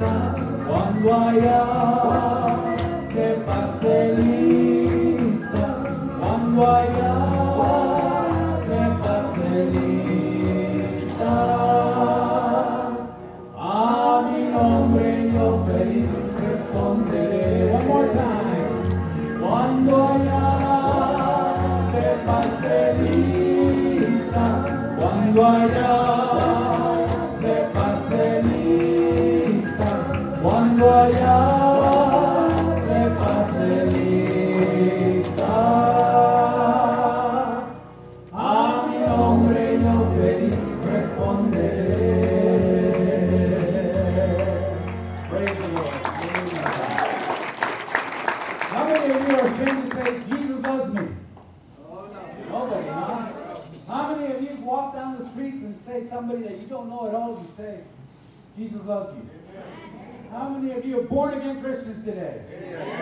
Cuando allá se pase lista, cuando allá se pase lista, a mi nombre yo feliz responderé. One more time. Cuando allá se pase lista, cuando allá se pase lista, cuando allá se pase lista, a mi nombre yo feliz responderé. Praise the Lord. How many of you are ashamed to say, Jesus loves me? Nobody, huh? How many of you walk down the streets and say somebody that you don't know at all, you say, Jesus loves you? How many of you are born again Christians today?